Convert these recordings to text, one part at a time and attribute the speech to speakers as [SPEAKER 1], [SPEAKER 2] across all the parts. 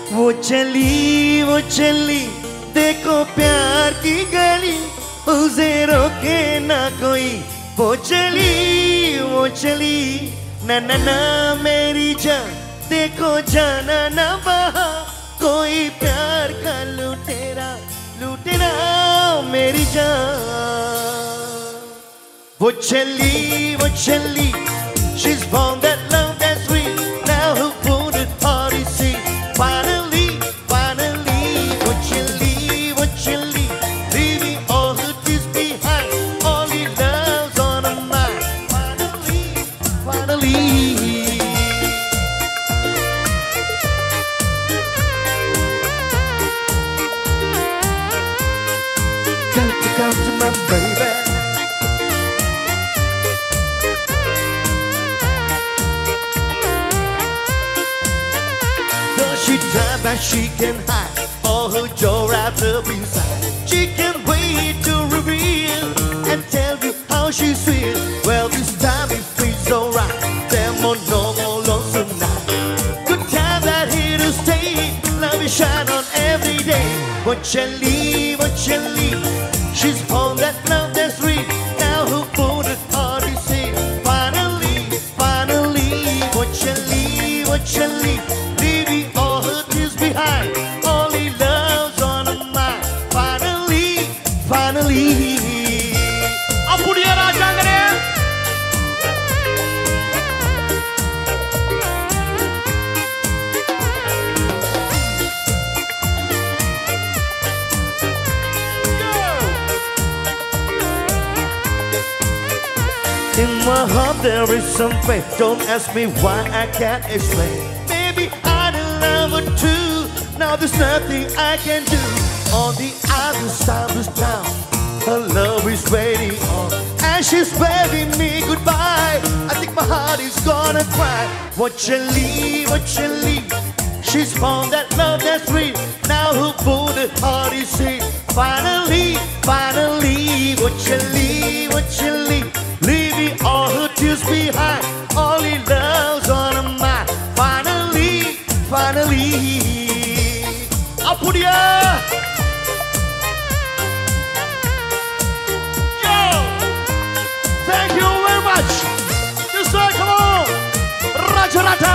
[SPEAKER 1] वो चली देखो प्यार की गली उसे रोके ना कोई वो चली ना ना ना मेरी जान देखो जाना ना वहाँ कोई प्यार का लुटेरा मेरी जान वो चली she's found that love that's sweet now who put it hard to see finally what chili leaving all her tears behind only love's on her mind finally got to come to my baby. She tried but she can hide all her joy wrapped up inside. She can't wait to reveal and tell you how she feels. Well, this time it feels so right. There more no more lonesome night. Good time that here to stay. Love is shine on every day. What shall leave? She's found that love that's sweet. Now who put it hard to see? Finally, what shall leave? Leaving all her tears behind. Only love's on her mind. Finally. Appudiya Rajangare. In my heart there is some faith. Don't ask me why, I can't explain. Maybe I love her too. Now there's nothing I can do. On the other side of town, her love is waiting on, and she's waving me goodbye. I think my heart is gonna cry. What you leave? She's found that love that's sweet. Now who put it hard to see? Finally, what you leave? Leaving all her tears behind. Only love's on her mind. Finally. Appudiya. Yo, thank you very much. You say, come on, Rajarata.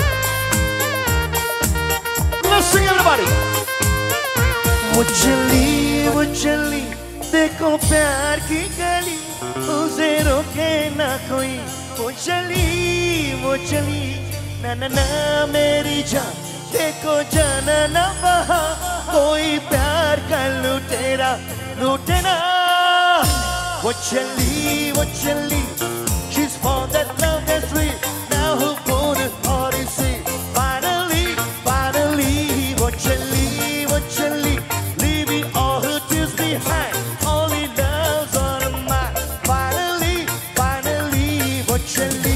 [SPEAKER 1] Let's sing everybody. वो चली देखो प्यार की गली उसे रोके ना कोई वो चली ना ना ना मेरी जान देखो जाना ना वहाँ कोई प्यार का लुटेरा वो चली she's found that love that's sweet now who put it hard to see finally what chili leaving all her tears behind only love's on her mind finally what chili